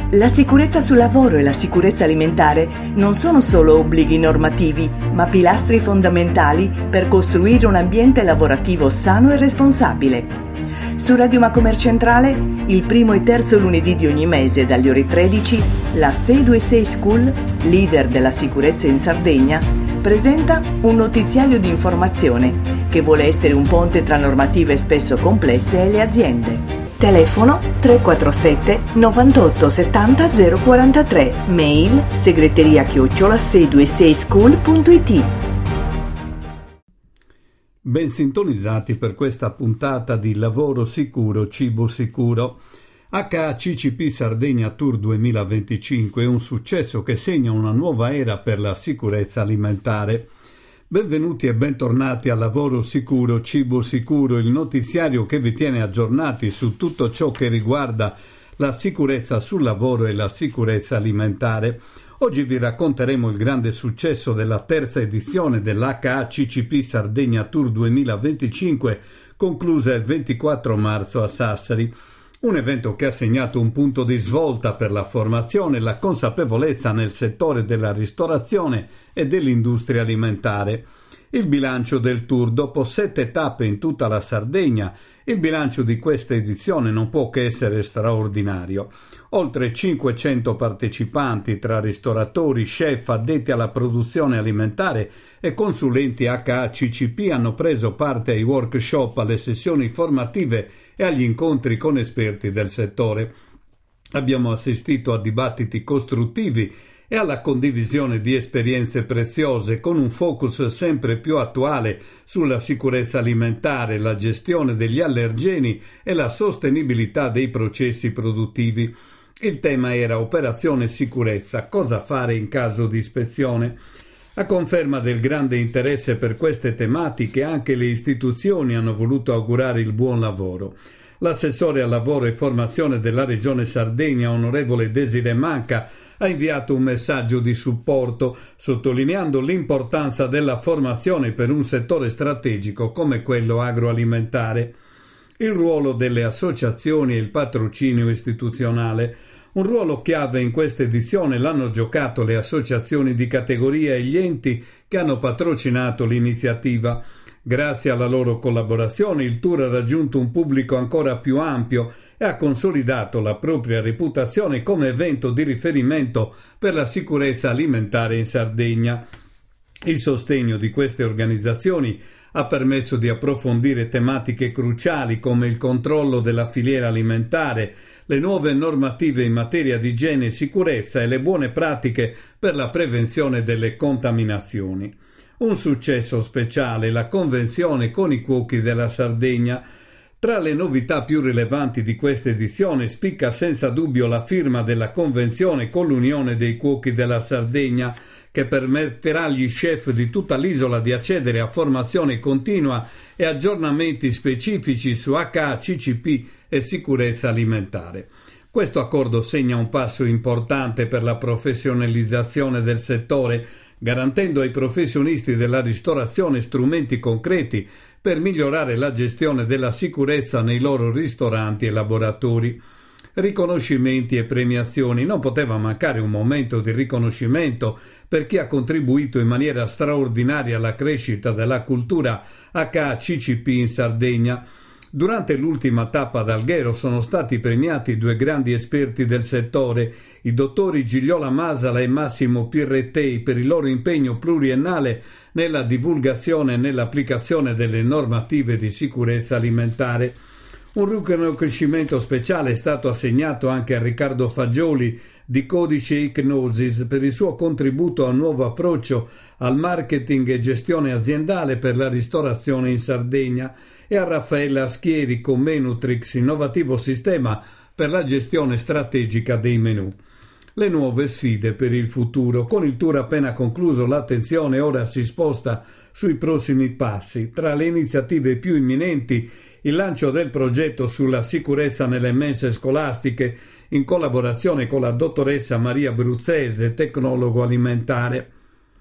La sicurezza sul lavoro e la sicurezza alimentare non sono solo obblighi normativi, ma pilastri fondamentali per costruire un ambiente lavorativo sano e responsabile. Su Radio Macomer Centrale, il primo e terzo lunedì di ogni mese dalle ore 13, la 626 School, leader della sicurezza in Sardegna, presenta un notiziario di informazione che vuole essere un ponte tra normative spesso complesse e le aziende. Telefono 347 98 70 043, mail segreteria@626school.it. Ben sintonizzati per questa puntata di Lavoro Sicuro, Cibo Sicuro. HACCP Sardegna Tour 2025 è un successo che segna una nuova era per la sicurezza alimentare. Benvenuti e bentornati a Lavoro Sicuro, Cibo Sicuro, il notiziario che vi tiene aggiornati su tutto ciò che riguarda la sicurezza sul lavoro e la sicurezza alimentare. Oggi vi racconteremo il grande successo della terza edizione dell'HACCP Sardegna Tour 2025, conclusa il 24 marzo a Sassari. Un evento che ha segnato un punto di svolta per la formazione e la consapevolezza nel settore della ristorazione e dell'industria alimentare. Il bilancio del tour, dopo 7 tappe in tutta la Sardegna, il bilancio di questa edizione non può che essere straordinario. Oltre 500 partecipanti tra ristoratori, chef, addetti alla produzione alimentare e consulenti HACCP hanno preso parte ai workshop, alle sessioni formative e agli incontri con esperti del settore. Abbiamo assistito a dibattiti costruttivi e alla condivisione di esperienze preziose con un focus sempre più attuale sulla sicurezza alimentare, la gestione degli allergeni e la sostenibilità dei processi produttivi. Il tema era Operazione Sicurezza, cosa fare in caso di ispezione. A conferma del grande interesse per queste tematiche, anche le istituzioni hanno voluto augurare il buon lavoro. L'assessore al lavoro e formazione della Regione Sardegna, onorevole Desiree Manca, ha inviato un messaggio di supporto, sottolineando l'importanza della formazione per un settore strategico come quello agroalimentare. Il ruolo delle associazioni e il patrocinio istituzionale. Un ruolo chiave in questa edizione l'hanno giocato le associazioni di categoria e gli enti che hanno patrocinato l'iniziativa. Grazie alla loro collaborazione il tour ha raggiunto un pubblico ancora più ampio e ha consolidato la propria reputazione come evento di riferimento per la sicurezza alimentare in Sardegna. Il sostegno di queste organizzazioni ha permesso di approfondire tematiche cruciali come il controllo della filiera alimentare, le nuove normative in materia di igiene e sicurezza e le buone pratiche per la prevenzione delle contaminazioni. Un successo speciale la convenzione con i cuochi della Sardegna. Tra le novità più rilevanti di questa edizione spicca senza dubbio la firma della convenzione con l'Unione dei Cuochi della Sardegna, che permetterà agli chef di tutta l'isola di accedere a formazione continua e aggiornamenti specifici su HACCP e sicurezza alimentare. Questo accordo segna un passo importante per la professionalizzazione del settore, garantendo ai professionisti della ristorazione strumenti concreti per migliorare la gestione della sicurezza nei loro ristoranti e laboratori. Riconoscimenti e premiazioni. Non poteva mancare un momento di riconoscimento per chi ha contribuito in maniera straordinaria alla crescita della cultura HACCP in Sardegna. Durante l'ultima tappa ad Alghero sono stati premiati 2 grandi esperti del settore, i dottori Gigliola Masala e Massimo Pirrettei, per il loro impegno pluriennale nella divulgazione e nell'applicazione delle normative di sicurezza alimentare. Un riconoscimento speciale è stato assegnato anche a Riccardo Fagioli di Codice Icnosis per il suo contributo al nuovo approccio al marketing e gestione aziendale per la ristorazione in Sardegna, e a Raffaella Aschieri con Menutrix, innovativo sistema per la gestione strategica dei menù. Le nuove sfide per il futuro. Con il tour appena concluso, l'attenzione ora si sposta sui prossimi passi. Tra le iniziative più imminenti, il lancio del progetto sulla sicurezza nelle mense scolastiche in collaborazione con la dottoressa Maria Bruzzese, tecnologo alimentare.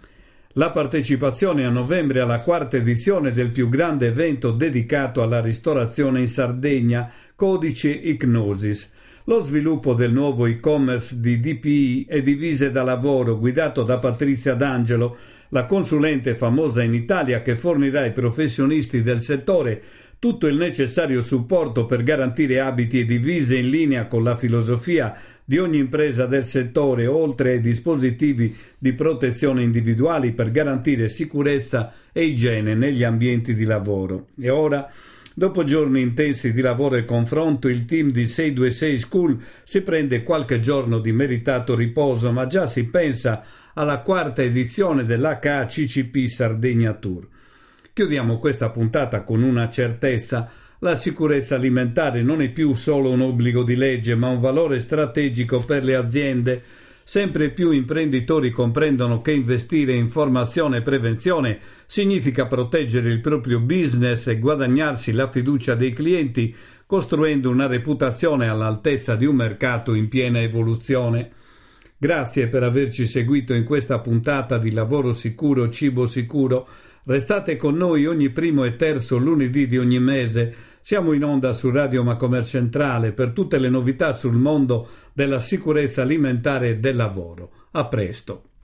La partecipazione a novembre alla 4ª edizione del più grande evento dedicato alla ristorazione in Sardegna, Codice Icnosis. Lo sviluppo del nuovo e-commerce di DPI e Divise da Lavoro, guidato da Patrizia D'Angelo, la consulente famosa in Italia che fornirà ai professionisti del settore tutto il necessario supporto per garantire abiti e divise in linea con la filosofia di ogni impresa del settore, oltre ai dispositivi di protezione individuali per garantire sicurezza e igiene negli ambienti di lavoro. E ora, dopo giorni intensi di lavoro e confronto, il team di 626 School si prende qualche giorno di meritato riposo, ma già si pensa alla quarta edizione dell'HACCP Sardegna Tour. Chiudiamo questa puntata con una certezza: la sicurezza alimentare non è più solo un obbligo di legge, ma un valore strategico per le aziende. Sempre più imprenditori comprendono che investire in formazione e prevenzione significa proteggere il proprio business e guadagnarsi la fiducia dei clienti, costruendo una reputazione all'altezza di un mercato in piena evoluzione. Grazie per averci seguito in questa puntata di Lavoro Sicuro, Cibo Sicuro. Restate con noi ogni primo e terzo lunedì di ogni mese. Siamo in onda su Radio Macomer Centrale per tutte le novità sul mondo della sicurezza alimentare e del lavoro. A presto.